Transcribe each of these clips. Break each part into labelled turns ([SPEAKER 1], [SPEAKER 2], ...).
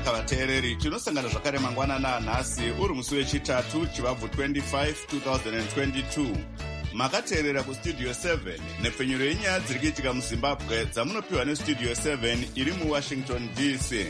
[SPEAKER 1] naka vateereri, tinosangana zvakare mangwanana anhasi uri musi wechitatu chivabvu 25 2022. Makateerera kustudio 7 nepfenyuro yenyaya dziri kuitika muzimbabwe dzamunopiwa nestudio 7 iri muwashington DC.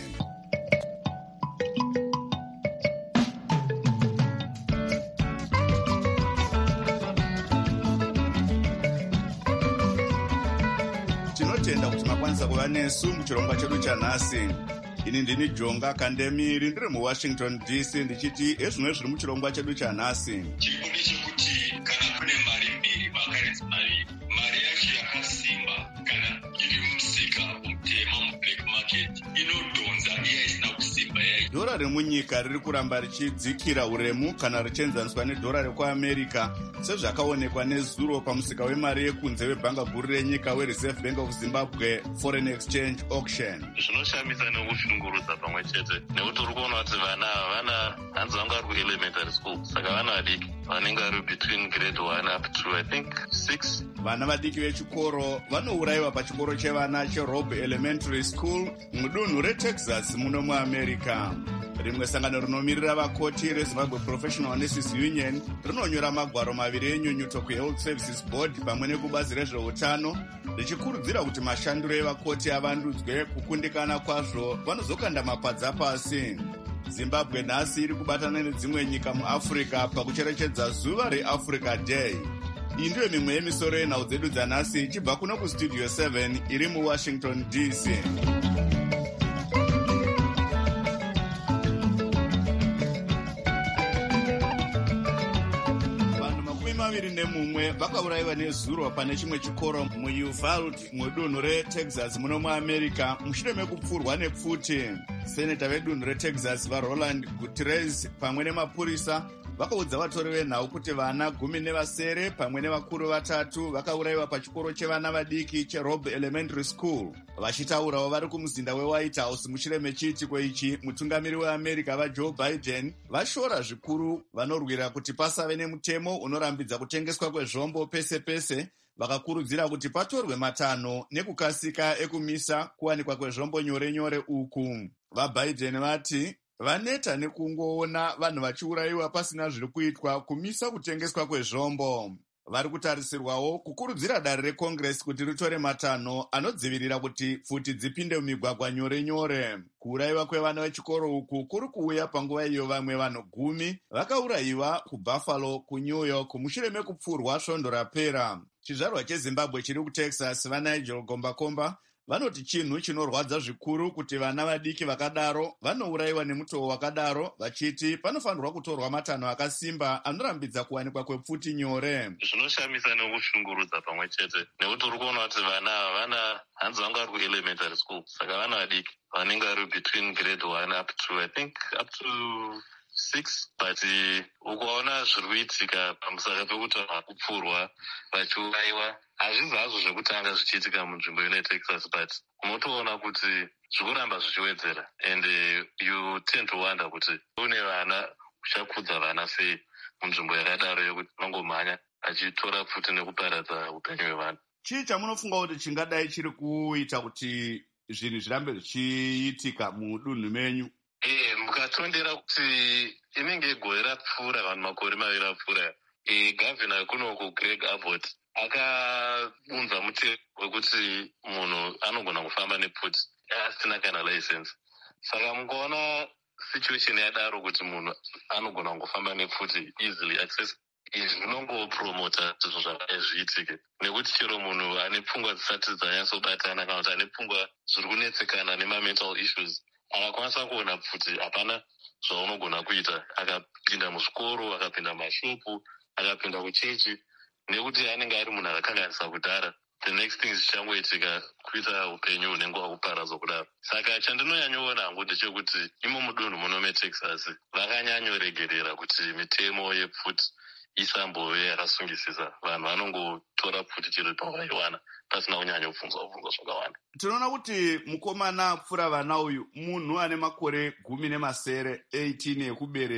[SPEAKER 1] Tinotenda kuti makwanisa kuva nesu muchirongwa chedu chanhasi. Ini ndini Jonga Kandemiri ndiri muWashington DC ndichiti ezvimwe zviri muchirongwa chedu chanhasi.
[SPEAKER 2] Chirikude chekuti kana kune mari mbiri makarenzi maviri, mari yacho yakasimba kana iri musika mutema mublack market inodhonza iya isina kusimba yayo.
[SPEAKER 1] Dhora remunyika riri kuramba richidzikira uremu kana richenzaniswa nedhora rekuAmerica sezvakaonekwa nezuro pamusika wemari yekunze webhanga guru renyika weReserve Bank of Zimbabwe Foreign Exchange Auction.
[SPEAKER 3] Zvinoshamisa nekushungurudza pamwe chete nekuti uri kuona kuti vana hanzi vanga vari kuelementary school, saka vana vadiki vanenge vari between grade 1 up to I think 6.
[SPEAKER 1] Vana vadiki vechikoro vanourayiwa pachikoro chevana cheRobb Elementary School mudunhu reTexas muno muAmerica. Rimwe sangano rinomirira vakoti reZimbabwe Professional Nurses Union rinonyora magwaro maviri enyunyuto kuHealth Services Board pamwe nekubazi rezveutano richikurudzira kuti mashandiro evakoti avandudzwe kukundikana kwazvo vanozokanda mapadza pasi. Zimbabwe nhasi iri kubatana nedzimwe nyika muAfrica pakucherechedza zuva reAfrica Day. Iyi ndiyo mimwe yemisoro yenhau dzedu dzanhasi ichibva kuno kustudio 7 iri muWashington DC. Mumwe vakaurayiwa nezuro pane chimwe chikoro muUvalde mudunhu reTexas muno muAmerica mushure mekupfurwa nepfuti. Seneta vedunhu reTexas vaRoland Gutierrez pamwe nemapurisa vakaudza vatori venhau kuti vana 17 pamwe nevakuru 3 vakaurayiwa pachikoro chevana vadiki cheRobb Elementary School. Vachitaurawo vari kumuzinda weWhite House mushure mechiitiko ichi, mutungamiri weAmerica vaJoe Biden vashora zvikuru vanorwira kuti pasave nemutemo unorambidza kutengeswa kwezvombo pese pese. Vakakurudzira kuti patorwe matanho nekukasika ekumisa kuwanikwa kwezvombo nyore nyore uku. VaBiden vati vaneta nekungoona vanhu vachiurayiwa pasina zviri kuitwa kumisa kutengeswa kwezvombo. Vari kutarisirwawo kukurudzira dare reCongress kuti ritore matanho anodzivirira kuti pfuti dzipinde mumigwagwa nyore nyore. Kuurayiwa kwevana vechikoro uku kuri kuuya panguva iyo vamwe vanhu 10 vakaurayiwa kuBuffalo kuNew York mushure mekupfurwa svondo rapera. Chizvarwa cheZimbabwe chiri kuTexas vaNigel Gombakomba vanoti chinhu chinorwadza zvikuru kuti vana vadiki vakadaro vanourayiwa nemutoo wakadaro, vachiti panofanirwa kutorwa matanho akasimba anorambidza kuwanikwa kwepfuti nyore.
[SPEAKER 3] Zvinoshamisa nekushungurudza pamwe chete nekuti uri kuona kuti vana hanzi vanga vari kuelementary school, saka vana vadiki vanenge vari between grade 1 up to I think up to 6, but ukaona zviri kuitika pamusaka pekuti vakupfurwa vachiurayiwa hazvizi hazvo zvekutanga zvichiitika munzvimbo yeTexas, but unotoona kuti zvikuramba zvichiwedzera and you tend to wonder kuti une vana uchakudza vana sei munzvimbo yakadaro yekuti unongomhanya achitora pfuti nekuparadza upenyu hwevanhu.
[SPEAKER 1] Chii chamunofunga kuti chingadai chiri kuita kuti zvinhu zvirambe zvichiitika mudunhu menyu?
[SPEAKER 3] Mukatondera kuti inenge gore rapfuura vanhu makore maviri apfuura, gavhina wekunoku Greg Abbott akaunza mutemo wekuti munhu anogona kufamba nepfuti asina kana license. Saka mukaona situation yadaro kuti munhu anogona kungofamba nepfuti easily access, izvi zvinongopromota zvinhu zvakadai zviitike nekuti chero munhu ane pfungwa dzisati dzanyatsobatana kana kuti ane pfungwa zviri kunetsekana nemamental issues akakwanisa kuona pfuti hapana zvaunogona kuita, akapinda muzvikoro, akapinda mashopu, akapinda kuchechi, nekuti anenge ari munhu akakanganisa kudhara, the next thing zvichangoitika kuita upenyu hunenge hwakuparadzwa kudaro. Saka chandinonyanyoona hangu ndechekuti imo mudunhu muno meTexas vakanyanyoregerera kuti mitemo yepfuti isambove yakasungisisa. Vanhu vanongotora pfuti chero pavaiwana pasina kunyanya kubvunzwa zvakawanda.
[SPEAKER 1] Tinoona kuti mukomana apfuura vana uyu munhu ane makore 17 18 ekuberekwa.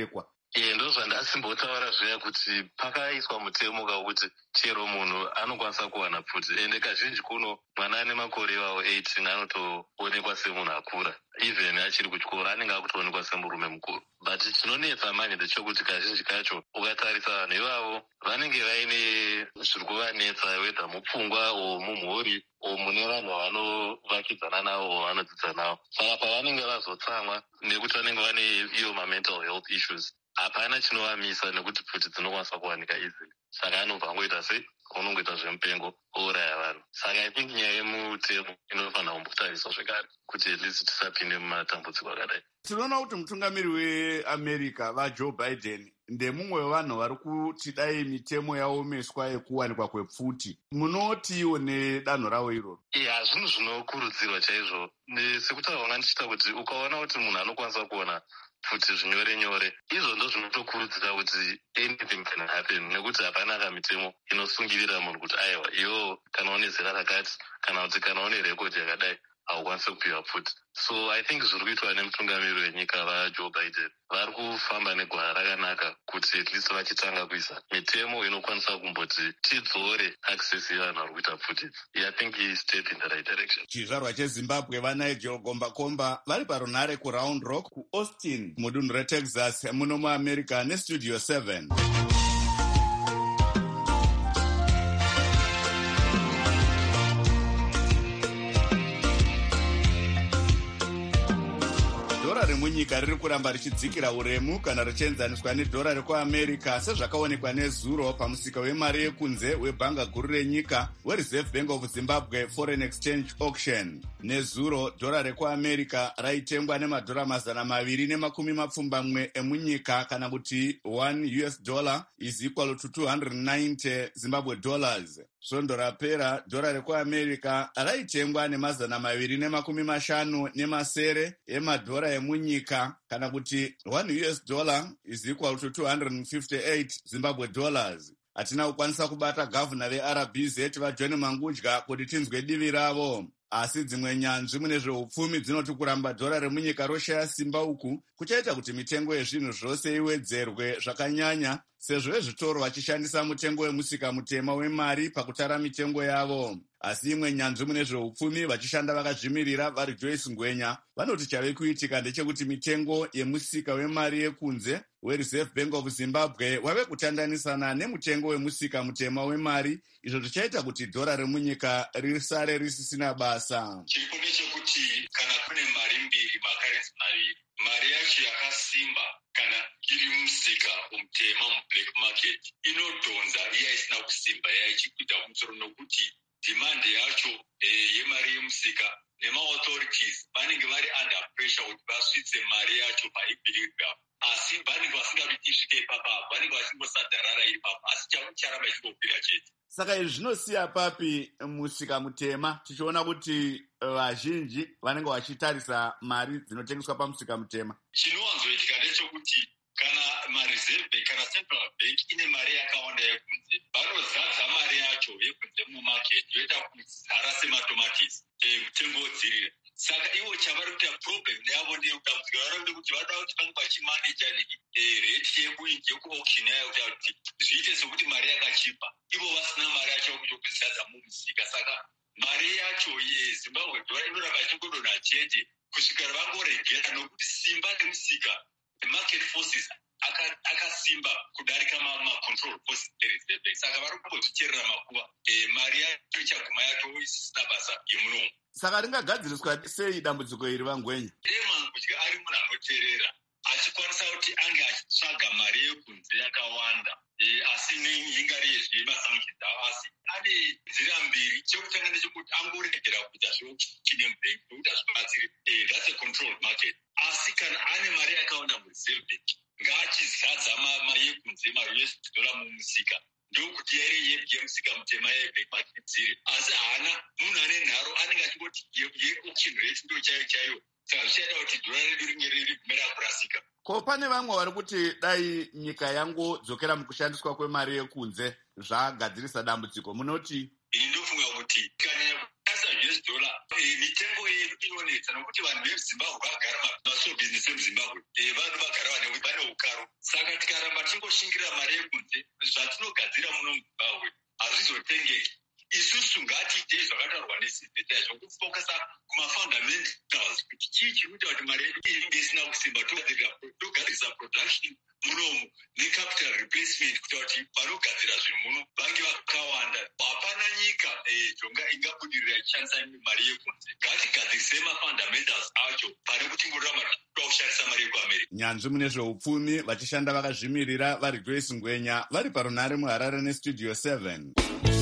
[SPEAKER 3] ndozvandasimbotaura zviya kuti pakaiswa mutemo kakuti chero munhu anokwanisa kuwana pfuti, ende kazhinji kuno mwana ane makore iwawo 18 anotoonekwa semunhu akura, even achiri kuchikoro anenge akutoonekwa semurume mukuru. But chinonetsa manje ndechekuti kazhinji kacho ukatarisa vanhu ivavo vanenge vaine zviri kuvanetsa, wedha mupfungwa o mumhuri o mune vanhu vanovakidzana navo o vanodzidza navo. Saka pavanenge vazotsamwa nekuti vanenge vane iyo ma-mental health issues, hapana chinovamisa nekuti pfuti dzinokwanisa kuwanika easily. Saka anobva angoita sei unongoita zvemupengo ouraya vanhu. Saka I think nyaya yemutemo inofanira kumbotariswa zvekare kuti at least tisapinde mumatambudziko akadai.
[SPEAKER 1] Tinoona kuti mutungamiri weAmerica vaJoe Biden ndemumwe wevanhu vari kuti dai mitemo yaomeswa yekuwanikwa kwepfuti. Munotiwo nedanho ravo iroro?
[SPEAKER 3] Zvinhu zvinokurudzirwa chaizvo. Sekutaura kwanga ndichita kuti ukaona kuti munhu anokwanisa kuona pfuti zvinyore nyore, izvo ndo zvinotokurudzira kuti anything can happen, nekuti hapana kamitemo inosungirira munhu kuti aiwa iwo kana une zera rakati kana kuti kana une rekodhi yakadai haukwanisi kupiwa pfuti. So I think zviri kuitwa nemutungamiri wenyika vaJoe Biden vari kufamba negwara rakanaka kuti at least vachitanga kuisa mitemo inokwanisa kumboti tidzore access yevanhu vari kuita pfuti. I think he step in the right direction.
[SPEAKER 1] Chizvarwa cheZimbabwe vaNigel Gombakomba vari parunhare kuRound Rock kuAustin mudunhu reTexas muno muAmerica neStudio 7. Dhora remunyika riri kuramba richidzikira uremu kana richienzaniswa nedhora rekuAmerica sezvakaonekwa nezuro pamusika wemari yekunze webhanga guru renyika weReserve Bank of Zimbabwe Foreign Exchange Auction. Nezuro dhora rekuAmerica raitengwa nemadhora 220 emunyika kana kuti $1 is equal to 290 Zimbabwe dollars. Svondo rapera dhora rekuAmerica raitengwa $250 emadhora emunyika kana kuti $1 is equal to 258 Zimbabwe dollars. Hatina kukwanisa kubata gavana veRBZ vaJohn Mangudya kuti tinzwe divi ravo. Asi dzimwe nyanzvi mune zveupfumi dzinoti kuramba dhora remunyika roshaya simba uku kuchaita kuti mitengo yezvinhu zvose iwedzerwe zvakanyanya, sezvo vezvitoro vachishandisa mutengo wemusika mutema wemari pakutara mitengo yavo. Asi imwe nyanzvi mune zveupfumi vachishanda vakazvimirira vari Joyce Ngwenya vanoti chave kuitika ndechekuti mitengo yemusika wemari yekunze weReserve Bank of Zimbabwe wave kutandanisana nemutengo wemusika mutema wemari, izvo zvichaita kuti dhora remunyika risare risisina basa.
[SPEAKER 2] Chiripo ndechekuti kana kune mari mbiri, makarensi maviri, mari yacho yakasimba kana iri musika mutema mublack market inodhonza iya isina kusimba yaichikuita kumusoro nokuti demand yacho yemari yemusika nema-authorities vanenge vari under pressure kuti vasvitse mari yacho paibhirika, asi vanenge vasingadi isvike ipapa, vanenge vachingosadharara ipapa, asi charamba ichingopira chete.
[SPEAKER 1] Saka izvi zvinosiya papi musika mutema tichiona kuti vazhinji vanenge vachitarisa mari dzinotengeswa pamusika mutema?
[SPEAKER 2] Chinowanzoitika ndechekuti kana mareserve bank kana central bank ine mari yakawanda yekunze, vanozadza mari yacho yekunze mumarket yoita kuzara sematomatisi mutengo dzirira. Saka ivo chavari kuita problem yavo ndeyekutambudzika varode kuti vada kuti vange vachimaneja rate yekuauction yayo kuti zviite sekuti mari yakachipa, ivo vasina mari yacho yokuzadza mumusika. Saka mari yacho yeZimbabwe dhora inoramba ichingodonha chete kusvikira vangoregera, nokuti simba nemusika market forces akasimba kudarika ma-control forces eReserve Bank. Saka vari kungozvicherera makuva, mari yacho ichaguma yacho isisina basa yemunomo.
[SPEAKER 1] Saka ringagadziriswa sei dambudziko iri Vangwenya?
[SPEAKER 2] Mangudya ari munhu anoteerera achikwanisa kuti ange achitsvaga mari yekunze yakawanda, asi neingari yezvemasanktions avo, asi ane nzira mbiri. Chekutanga ndechekuti angoregera kuita zveuchine mubank nokuti hazvibatsiri, that's a controlled market. Asi kana ane mari yakawanda muReserve Bank ngaachizadza mari yekunze, ma-US dollar mumusika, ndokuti yemusika mutema yeblack market dziri. Asi haana munhu ane nharo, anenge achingoti ye-auction rate ndo chaiyo chaiyo. Saka zvichaita kuti dhora redu ringe rigumira kurasika.
[SPEAKER 1] Ko pane vamwe vari kuti dai nyika yangodzokera mukushandiswa kwemari yekunze zvagadzirisa dambudziko, munoti?
[SPEAKER 2] Ini ndofunga kuti kana kushandisa US dollar mitengo yedu inonetsa, nokuti vanhu veZimbabwe vagara masobusiness emuZimbabwe vanhu vagara vane ukaro. Saka tinoshingirira mari yekunze zvatinogadzira muno muzimbabwe hazvizotengeki. Isusu ngatiite zvakataurwa nesiveta zvokufokusa kumafundamentals kuti chii chiri kuita kuti mari yedu inge isina kusimba, togadzirisa production munomu necapital replacement kuita kuti vanogadzira zvinhu muno vange vakawanda. Hapana nyika zvonga ingabudirira ichishandisa mari yekunze. Ngatigadzirise mafundamentals acho pane kuti ngoramba toda kushandisa mari yekuamerica.
[SPEAKER 1] Nyanzvi mune zveupfumi vachishanda vakazvimirira vari Grace Ngwenya vari parunare muHarare nestudio 7.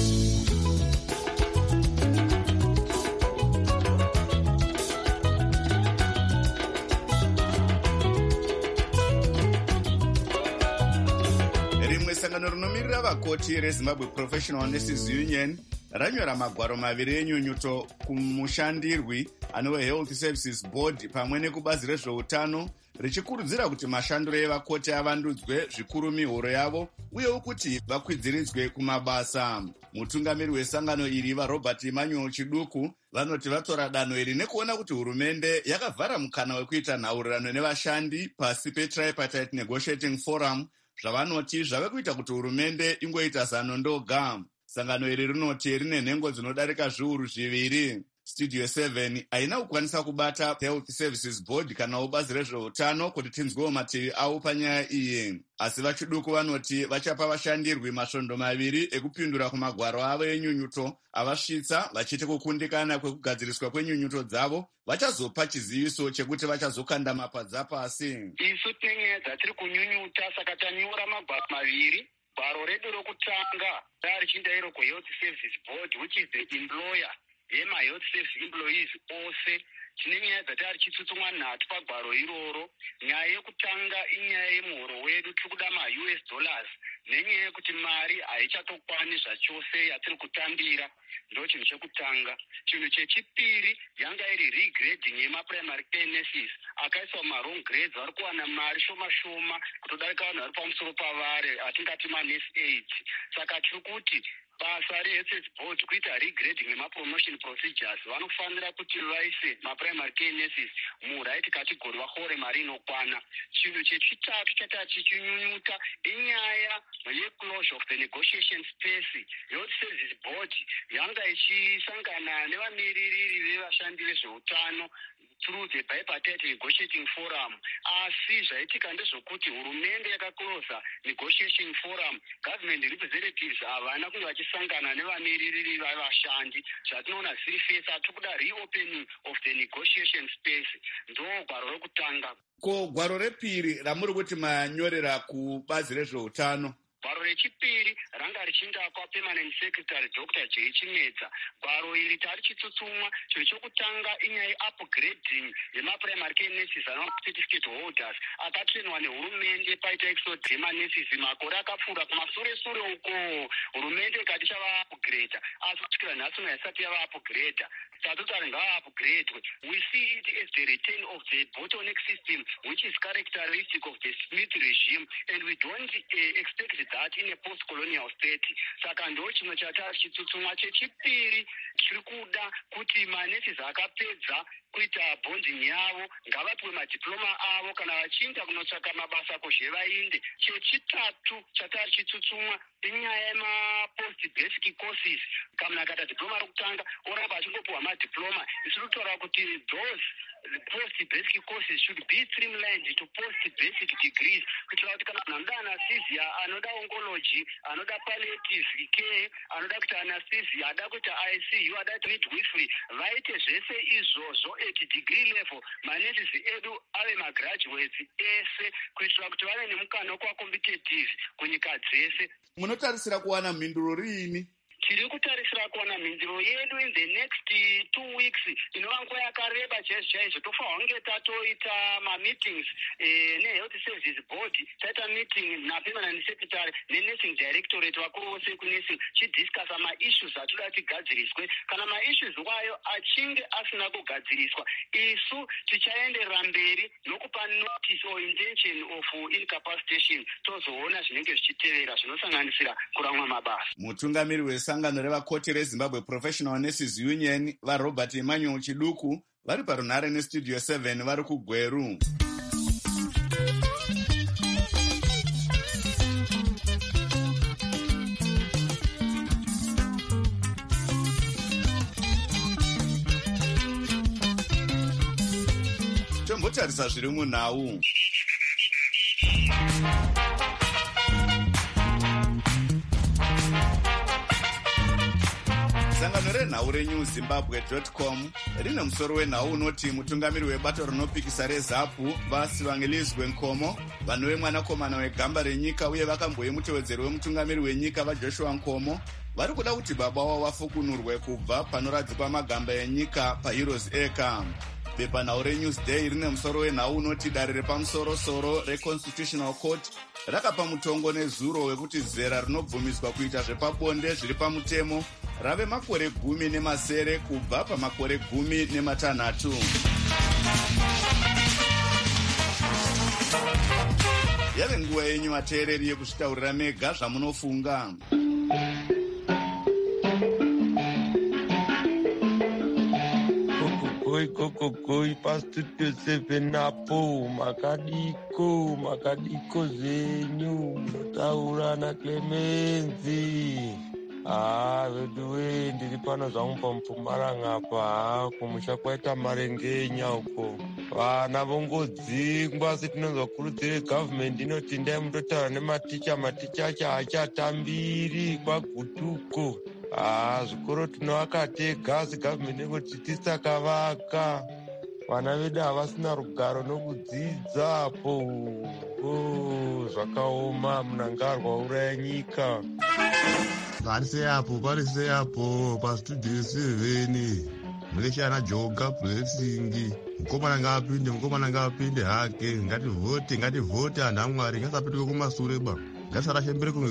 [SPEAKER 1] Sangano rinomirira vakoti reZimbabwe Professional Nurses Union ranyora magwaro maviri enyunyuto kumushandirwi anove Health Services Board pamwe nekubazi rezveutano richikurudzira kuti mashandiro evakoti avandudzwe zvikuru mihoro yavo uyewo kuti vakwidziridzwe kumabasa. Mutungamiri wesangano iri vaRobert Emmanuel Chiduku vanoti vatora danho iri nekuona kuti hurumende yakavhara mukana wekuita nhaurirano nevashandi pasi peTripartite Negotiating Forum zvavanoti zvave kuita kuti hurumende ingoita zano ndoga. Sangano iri rinoti rine nhengo dzinodarika zviuru zviviri. Studio 7 haina kukwanisa kubata Health Services Board kana ubazi rezveutano kuti tinzwewo mativi avo panyaya iyi. Asi vaChiduku vanoti vachapa vashandirwi masvondo maviri ekupindura kumagwaro avo enyunyuto avasvitsa vachiti kukundikana kwekugadziriswa kwenyunyuto dzavo vachazopa chiziviso chekuti vachazokanda mapadza pasi.
[SPEAKER 4] Isu tinenyaya dzatiri kunyunyuta saka tanyora magwaro maviri. Gwaro redu rokutanga richinda iro kuHealth Services Board, which is the employer yema-health service employees ose. Tine nyaya dzatari chitsutsumwa nhatu pagwaro iroro. Nyaya yekutanga inyaya yemuhoro wedu tiri kuda ma-US dollars nenyaya yekuti mari haichatokwane zvachose yatiri kutambira. Ndo chinhu chekutanga. Chinhu chechipiri yanga iri regrading yemaprimary care nurses akaiswa ma-wrong grades vari kuwana mari shoma shoma kutodarika vanhu vari pamusoro pavari atingati ma-nurse aids. Saka tiri kuti basa reHealth Board kuita regrading nemapromotion procedures vanofanira kuti vaise maprimary care nurses muright category vahore mari inokwana. Chinhu chechitatu chatari chichinyunyuta inyaya yeclosure of the negotiation space. Health Services Board yanga ichisangana nevamiririri vevashandi vezveutano through the bipartite negotiating forum. Asi zvaitika ndezvokuti hurumende yakaklosa negotiation forum. Government representatives havana kunge vachisangana nevamiririri vavashandi. Zvatinoona zviri face hatiri kuda reopening of the negotiation space. Ndo gwaro rokutanga.
[SPEAKER 1] Ko gwaro repiri ramuri kuti manyorera kubazi rezveutano?
[SPEAKER 4] Gwaro rechipiri ranga richinda kwaPermanent Secretary Dr. J. Chimedza. Gwaro iri tari chitsutsumwa. Chinhu chokutanga inyaya yeupgrading yemaprimary care nurses certificate holders akatrenwa nehurumende paita exodus yemanurses makore akapfuura kumasure uko. Hurumende ikati chava-upgrade asi kusvikira nhasi haisati yava-upgrade. Statutary ngava-upgrade. We see it as the return of the bottleneck system which is characteristic of the Smith regime and we don't expect that in a post-colonial state. Saka ndo chimwe chatari chitsutsumwa chechipiri chiri kuda kuti manurses akapedza kuita bonding yavo ngavapiwe madiploma avo kana vachiinda kunotsvaka mabasa kuzvevainde. Chechitatu chatari chitsutsumwa inyaya yema-post basic courses. Kana akata diploma rokutanga oramba achingopiwa madiploma. Isiri kutaura kuti those post-basic courses should be streamlined to post-basic degrees kuitira kuti kana munhu anoda anesthesia, anoda oncology, anoda palliative care, anoda kuita anesthesia, ada kuita ICU, ada kuita midwifery vaite zvese izvozvo at degree level. Manurses edu ave magraduates ese kuitira kuti vave nemukana wekuva-competitive kunyika dzese.
[SPEAKER 1] Munotarisira kuwana mhinduro riini?
[SPEAKER 4] Tiri kutarisira kuwana mhinduro yedu in the next 2 weeks. Inova nguva yakareba chaizvo. Tofanirwa kunge tatoita ma-meetings neHealth Services Board. Taita meeting naPermanent Secretary neNursing Directorate vakuru vose kunursing chidiscussa ma-issues atoda tigadziriswe. Kana ma-issues wayo achinge asina kugadziriswa, isu tichaenderera mberi nokupa notice or intention of incapacitation. Tozoona zvinenge zvichitevera zvinosanganisira kuramwa mabasa.
[SPEAKER 1] Mutungamiri wesangano revakoti reZimbabwe Professional Nurses Union vaRobert Emmanuel Chiduku vari parunare nestudio 7 vari kuGweru. votarisa zviri munhau. Sangano renhau reNewZimbabwe.com rine musoro wenhau unoti mutungamiri webato rinopikisa reZAPU vaSivangelize Nkomo, vanove mwanakomana wegamba renyika uye vakamboye mutevedzeri wemutungamiri wenyika vaJoshua Nkomo, vari kuda kuti baba wavo vafukunurwe kubva panoradzikwa magamba enyika paHeroes Acre. Pepanhau reNewsday rine musoro wenhau unoti dare repamusoro-soro reConstitutional Court rakapa mutongo nezuro wekuti zera rinobvumiswa kuita zvepabonde zviri pamutemo rave makore 10 kubva pamakore 16. Yave nguva yenyu vateereri yekuzvitaurira mega zvamunofunga.
[SPEAKER 5] Goi pastudio 7 apo makadiko zenyu munotaura naClemenzi. Vedu we ndiri pano zvangu paMpumaranga apa kumusha kwaita Marengenya uko. Vana vongodzingwa setinonzwa kurudzire government inoti ndai mutotaura nematicha acho haachatambiri kwagutuko. Zvikoro tinovaka tega segovernment ingoti tisakavaka. Vana vedu havasina rugaro nokudzidza apo. Zvakaoma munangarwa uraya nyika.
[SPEAKER 6] Parise apo pastudio 7 muleshana Joga Blessing. Mukomana ngapinde hake. Ngativhote anhu aMwari, ngasapetuke kumasure ba. Ngasarashe mbereko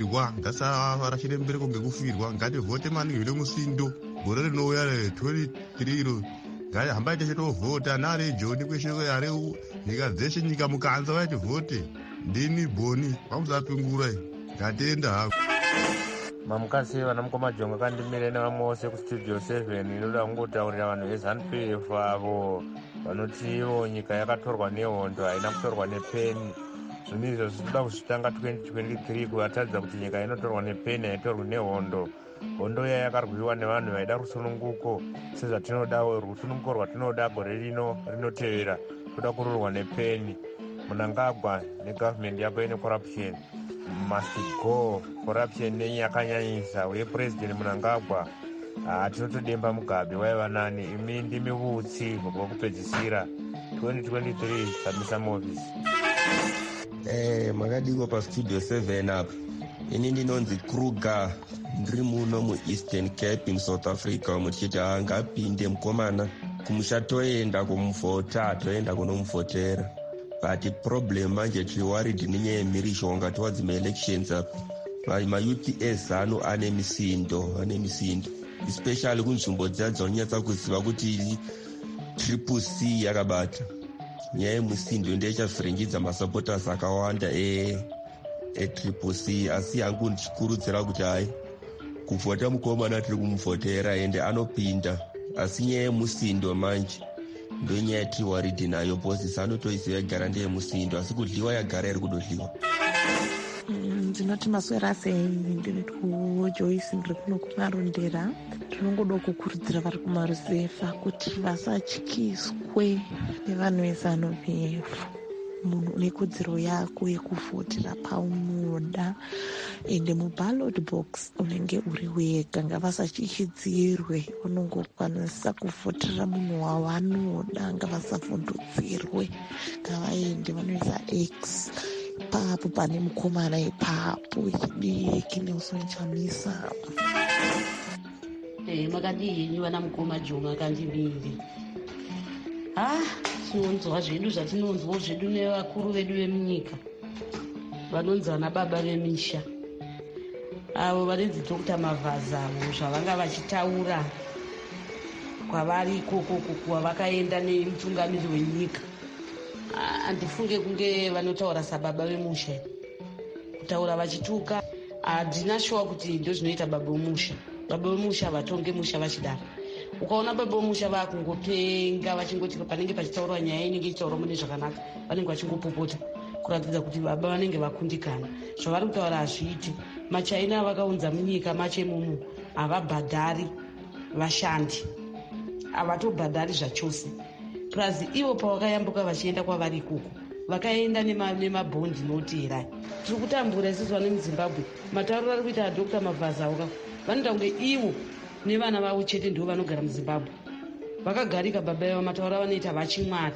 [SPEAKER 6] ngekufirwa. Ngativhote maningi zvine musindo. Gore rinouya 23 hambai teshe tovhota nare Joni kweshe yare nyika dzeshe nyika mukanza vachivote. Ndini Boni vamusapingura ngatenda hako.
[SPEAKER 5] Mamukasi vana mukoma Jonga kandimire nevamwe vose kustudio 7 inoda kungotaurira vanhu veZANU-PF avo vanotivo nyika yakatorwa nehondo haina kutorwa nepeni. Zvinhu izvo zvichida kuzvitanga 2023 kuvatadza kuti nyika inotorwa nepeni haitorwi nehondo. Hondo iya yakarwiwa nevanhu vaida rusununguko sezvatinodawo. Rusununguko rwatinoda gore rinotevera toda kururwa nepeni. Munangagwa negovernment yako ine corruption must go. Corruption nenyakanyanyisa uye president Munangagwa tinotodemba Mugabe waiva nani. Imi ndimi utsi mugwa kupedzisira 2023 Samisa Movies.
[SPEAKER 7] Makadiko pastudio 7 apa. Ini ndinonzi Kruger, ndiri muno muEastern Cape in South Africa. Muchiti ngapinde mukomana kumusha toenda kunomuvhotera. But problem manje tiri worried nenyaya yemhirizhonga towards elections apa. MaUPS ZANU ane misindo especially kunzvimbo dziya dzaunonyatsa kuziva kuti Triple C yakabata. Nyaya yemusindo ndiyo ichazviringidza masupporters akawanda Triple C. Asi yangu ndichikurudzira kuti hai kuvhota mukomana tiri kumuvhotera ende anopinda. Asi nyaya yemusindo manje ndo nyaya tiri worried nayo because ZANU-toiziva yagara ndeyemusindo asi kudliwa yagara iri kudodliwa.
[SPEAKER 8] Ndinoti maswera sei, ndiri kuJoyce ndiri kuno kumarondera. Tinongoda kukurudzira vari kumaruzefa kuti vasatyiswe nevanhu veZANU-PF. Munhu une kodzero yako yekuvhotera paunoda ende muballot box unenge uri wega. Ngavasatyidzirwe, vanongokwanisa kuvhotera munhu wavanoda. Ngavasavhundutsirwe, ngavaende vanoisa X papo pane mukomana ipapo chidiki Nelson Chamisa.
[SPEAKER 9] Makadii vana mukoma Jonga kandimire. Tinonzwa zvedu zvatinonzwa zvedu nevakuru vedu vemunyika vanonzi vana baba vemisha avo vanonzi Dr. Mavaza avo zvavanga vachitaura kwavari ikoko kwavakaenda nemutungamiri wenyika. Handifunge kunge vanotaura sababa vemusha, kutaura vachituka. Handina shuwa kuti ndo zvinoita baba vemusha. Baba vemusha vatonge musha vachidaro. Ukaona baba vemusha vakungopenga vachingoti panenge pachitaurwa nyaya inenge ichitaurwa mune zvakanaka vanenge vachingopopota kuratidza kuti baba vanenge vakundikana. Zvavari kutaura hazviiti. Machaina vakaunza munyika machemumu havabhadhari vashandi, havatobhadhari zvachose. plus ivo pavakayambuka vachienda kwavari ikoko vakaenda nemabhondi noteerai. Tiri kutambura isusu vane muzimbabwe. Matauriro ari kuita Dr. Mavhazawo vanoita kunge ivo nevana vavo chete ndivo vanogara muzimbabwe. Vakagarika baba yavo matauro avanoita vachimwari.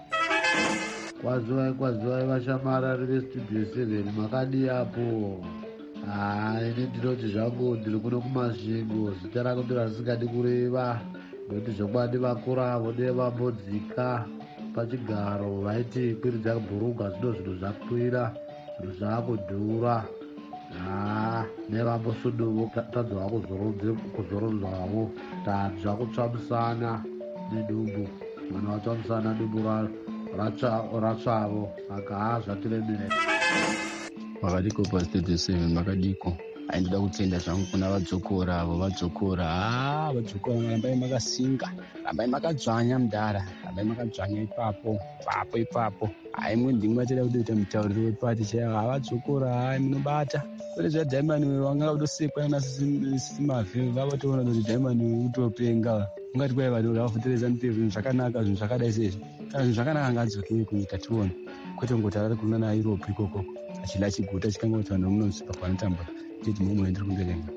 [SPEAKER 10] Kwazivai vashamarari vestudio 7 makadi apo. Ini ndinoti zvangu ndiri kuno kumasvingo, zita rako ndiro risingadi kureva nokuti zvokwadi vakura avo nevambodzika pachigaro vaiti kwiridza bhuruga zvino zvinhu zvakwira, zvinhu zvaakudhura. Nevambosuduvo tadzwa kuzoronzwawo tadzva kutsvamusana nedumbu, mwana watsvamusana dumbu ratsvavo aka zvatiremere.
[SPEAKER 11] Vakadiko pastudio 7 makadiko aindoda kutenda zvangu kuna vadzokora avo vadzokora rambai makasinga, rambai makadzvanya mudhara, rambai makadzvanya ipapo haimwe ndimwe atida kudoita mutauriro wepati chaivo havadzokora munobata kwete zvadhaimani wanga kudosekwa nasimavhe vavatoona kuti dhaimani utopenga ungati kwai vanhu vavafotereza mupezvo zvinhu zvakanaka zvinhu zvakadai sezvo kana zvinhu zvakanaka angadzokei kunyika tione kwete ngoti arari kunana airopi ikokoko achida chiguta chikanga kuti vanhu munozipa kwanotambura titi momwe ndiri kunderenga.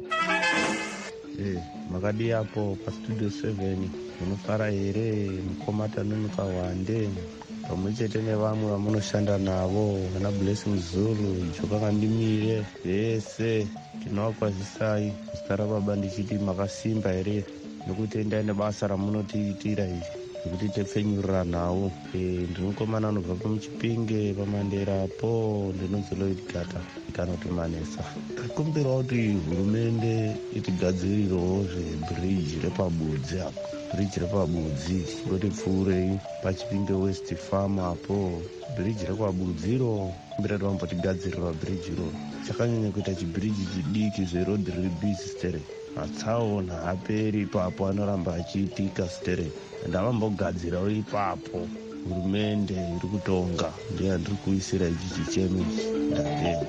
[SPEAKER 5] Makadi apo pastudio 7 munofara here mukomata nonoka wande pamwe chete nevamwe vamunoshanda navo vana Blessing Zulu, Joka Kandimire vese tinovakwazisai zita rababa ndichiti makasimba here nekuti endai nebasa ramunotiitira iri nekuti tepfenyurira nawo. Ndinokomana anobva pamuchipinge pamanderapo ndinonzi Lloyd Gata kana kuti Manesa. Takumbirawo kuti hurumende itigadzirirewo zvebhiriji repabudzi apo, bhiriji repabudzi ngoti pfuurei pachipinge West Farm apo bhiriji rekwabudziro kumbira kuti vambotigadzirira bhiriji ro. Chakanyanya kuita chibhiriji chidiki zveroad rebus stere matsaona haperi ipapo anoramba achiitika stere ndavambogadzirawo ipapo. Hurumende iri kutonga ndiye andiri kuisira ichi chichemo ichi ndatenda.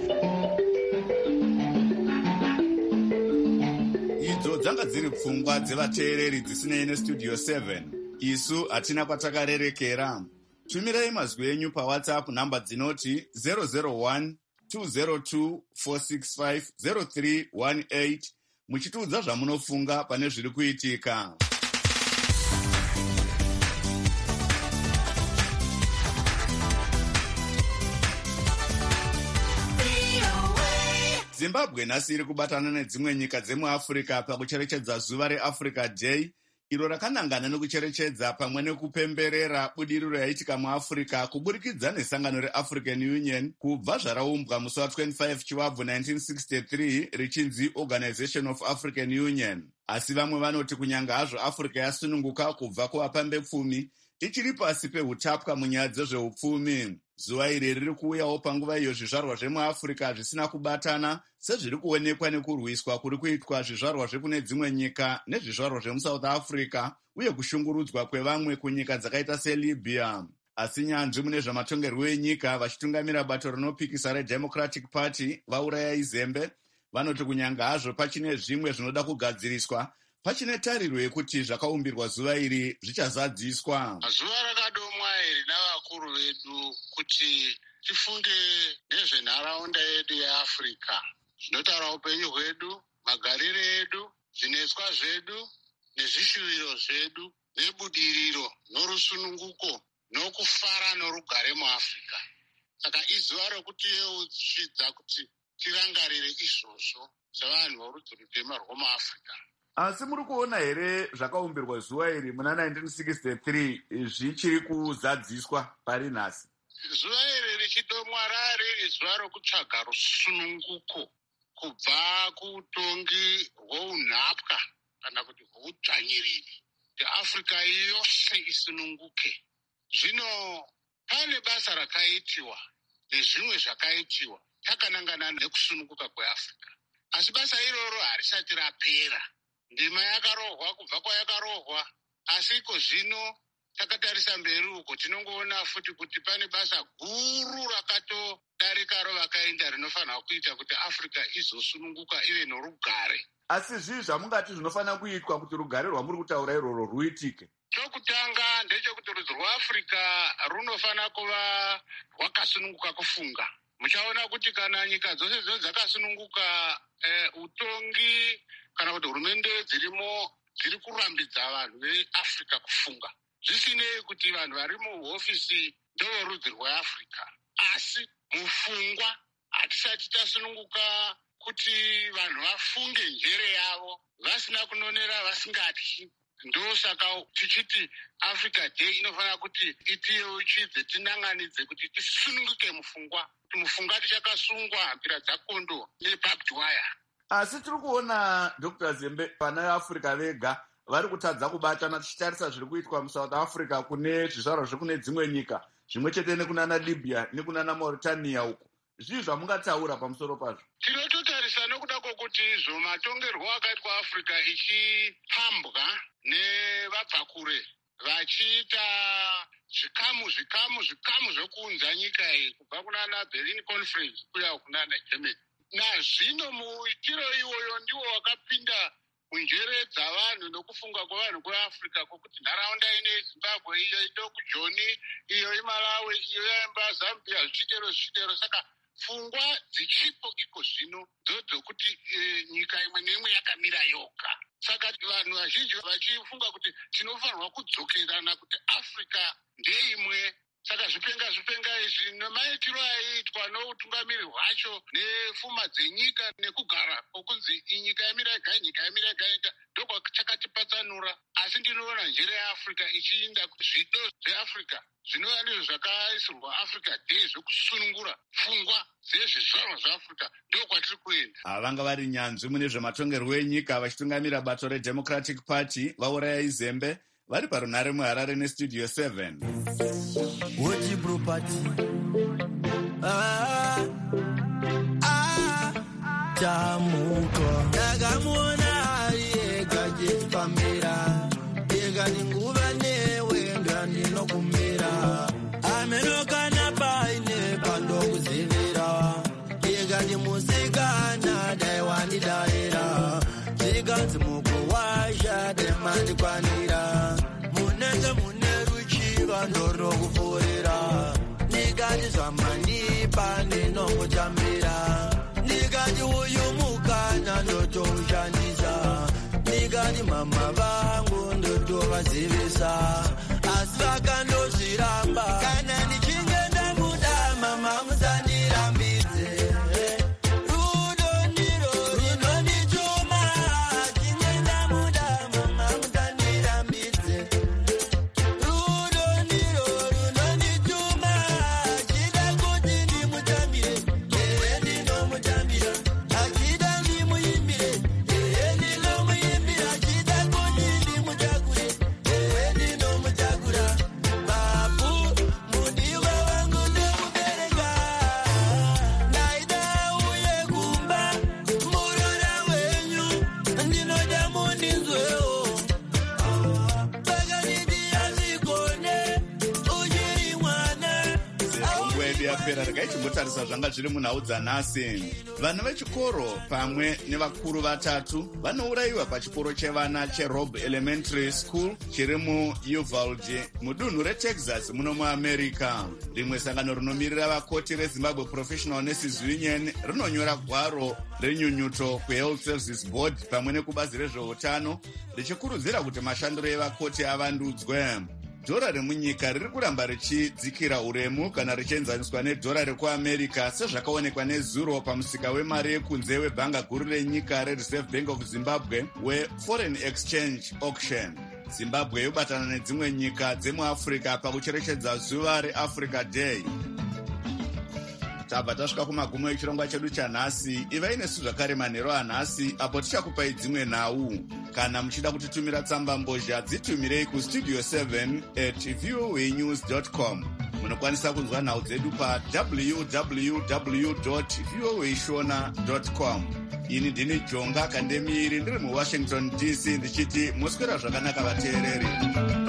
[SPEAKER 1] Idzo dzanga dziri pfungwa dzevateereri dzisinei nestudio 7. Isu hatina kwatakarerekera. Tumirai mazwi enyu paWhatsApp namba dzinoti 001 202 465 0318 muchitiudza zvamunofunga pane zviri kuitika. Zimbabwe nhasi iri kubatana nedzimwe nyika dzemuAfrica pakucherechedza zuva reAfrica Day, iro rakanangana nekucherechedza pamwe nekupemberera budiriro yaitika muAfrica kuburikidza nesangano reAfrican Union kubva zvaraumbwa musi wa25 Chivabvu 1963 richinzi Organization of African Union. Asi vamwe vanoti kunyanga hazvo Africa yasununguka kubva kuvapambepfumi, ichiri pasi pehutapwa munyaya dzezveupfumi. Zuva iri riri kuuyawo panguva iyo zvizvarwa zvemuAfrica zvisina kubatana sezviri kuonekwa nekurwiswa kuri kuitwa zvizvarwa zvekune dzimwe nyika nezvizvarwa zvemuSouth Africa uye kushungurudzwa kwevamwe kunyika dzakaita seLibya. Asi nyanzvi mune zvamatongerwo enyika vachitungamira bato rinopikisa reDemocratic Party vaurayai Zembe vanoti kunyanga hazvo pachine zvimwe zvinoda kugadziriswa, pachine tariro yekuti zvakaumbirwa zuva iri zvichazadziswa.
[SPEAKER 3] Zuva rakadomwa iri navakuru vedu kuti tifunge nezvenharaunda yedu yeAfrica, zvinotaura upenyu hwedu, magariro edu, zvinetswa zvedu nezvishuviro zvedu nebudiriro norusununguko nokufara norugare muAfrica. Saka izuva rokuti yeuchidza kuti tirangarire izvozvo sevanhu vorudzi rutema rwomuAfrica.
[SPEAKER 1] Asi muri kuona here zvakaumbirwa zuva iri muna 1963 zvichiri kuzadziswa pari nhasi?
[SPEAKER 3] Zuva iri richidomwa rari zuva rokutsvaga rusununguko kubva kuutongi hwounhapwa kana kuti hwoudzvanyiriri kuti Africa yose isununguke. Zvino pane basa rakaitiwa nezvimwe zvakaitiwa takanangana nekusununguka kweAfrica, asi basa iroro harisati rapera. Ndima yakarohwa kubva kwayakarohwa, asi iko zvino takatarisa mberi uko tinongoona futi kuti pane basa guru rakatodarikaro rakaenda rinofanira kuita kuti africa izosununguka ive norugare.
[SPEAKER 1] Asi zvii zvamungati zvinofanira kuitwa kuti rugare rwamuri kutaura irworwo ruitike?
[SPEAKER 3] Chokutanga ndechekuti rudzi rweafrica runofanira kuva rwakasununguka kufunga. Muchaona kuti kana nyika dzose dzakasununguka, utongi kana kuti hurumende dzirimo dziri kurambidza vanhu veafrica kufunga, zvisinei kuti vanhu vari muhofisi ndovorudzi rweafrica. Asi mufungwa hatisati tasununguka kuti vanhu vafunge njere yavo vasina kunonera, vasingatyi. Ndosaka tichiti Africa Day inofanira kuti itiyeuchidze, tinanganidze kuti tisununguke mufungwa. Mufungwa tichakasungwa hambira dzakondo nebarbed wire.
[SPEAKER 1] Asi tiri kuona Dr. Zembe vana veAfrica vega vari kutadza kubatana, tichitarisa zviri kuitwa muSouth Africa kune zvizvarwa zvekune dzimwe nyika, zvimwe chete nekunana Libya nekunana Mauritania uko. Zvii zvamungataura pamusoro pazvo?
[SPEAKER 3] Tinototarisa nokuda kwokuti matongerwo akaitwa Africa ichipambwa nevabvakure vachiita zvikamu zvekuunza nyika iyi kubva kunana Berlin Conference kuya kunana Germany. Nazvino muitiro iwoyo ndiwo wakapinda munjere dzavanhu nokufunga kwavanhu kweAfrica kwokuti nharaunda ine Zimbabwe, iyo idokujoni, iyo iMalawi, iyo yaimba Zambia, zvichitero. Saka pfungwa dzichipo iko zvino dzokuti nyika imwe neimwe yakamira yoga. Saka vanhu vazhinji vachifunga kuti tinofanirwa kudzokerana kuti Africa ndeimwe. Saka zvipenga izvi nemaitiro aiitwa noutungamiri hwacho nepfuma dzenyika nekugara kwokunzi inyika yamira yega ndokwachakatipatsanura. Asi ndinoona njere yeAfrica ichiinda zvido zveAfrica zvinova ndizvo zvakaisirwa Africa Day zvekusunungura pfungwa dzezvizvarwa zveAfrica. Ndokwatiri kuenda.
[SPEAKER 1] Vanga vari nyanzvi mune zvematongerwo enyika vachitungamira bato reDemocratic Party vaurayai Zembe vari parunhare muHarare neStudio 7.
[SPEAKER 12] Woji Propati Tamuko Nagamuona Yega Jespamira Yega Ninguva Newe Ngani Nokumira Ameloka na Paine Pandogu Zivira Yega di Musika Na Daiwani Daira Ziga Zimuko Washa Demandi Kwanira Munenga Muneruchi Vandoro Kuforira Nigadi Zamani Pane Nongo Jambira Nigadi Uyumuka Nando Janiza Nigadi Mama Vangu Ndoto Vazivisa Asaka Ndo Ziramba Kana Nichingenda Muda Mama Muzani Rambize
[SPEAKER 1] Chimutarisa zvanga zviri munhau dzanhasi. Vana vechikoro pamwe nevakuru vatatu vanourayiwa pachikoro chevana cheRobb Elementary School chiri muUvalde mudunhu reTexas muno muAmerica. Rimwe sangano rinomirira vakoti reZimbabwe Professional Nurses Union rinonyora gwaro renyunyuto kuHealth Services Board pamwe nekubazi rezveutano richikurudzira kuti mashandiro evakoti avandudzwe. Dhora remunyika riri kuramba richidzikira uremu kana richienzaniswa nedhora rekuAmerica sezvakaonekwa nezuro pamusika wemari yekunze webhanga guru renyika reReserve Bank of Zimbabwe weForeign Exchange Auction. Zimbabwe yobatana nedzimwe nyika dzemuAfrica pakucherechedza zuva reAfrica Day. Tabva tasvika kumagumo echirongwa chedu chanhasi. Ivai nesu zvakare manheru anhasi apo tichakupai dzimwe nhau. Kana muchida kutitumira tsamba mbozha dzitumirei kustudio 7@voanews.com. Munokwanisa kunzwa nhau dzedu www.voashona.com. Ini ndini Jonga Kandemiiri ndiri muWashington DC ndichiti muswera zvakanaka vateereri.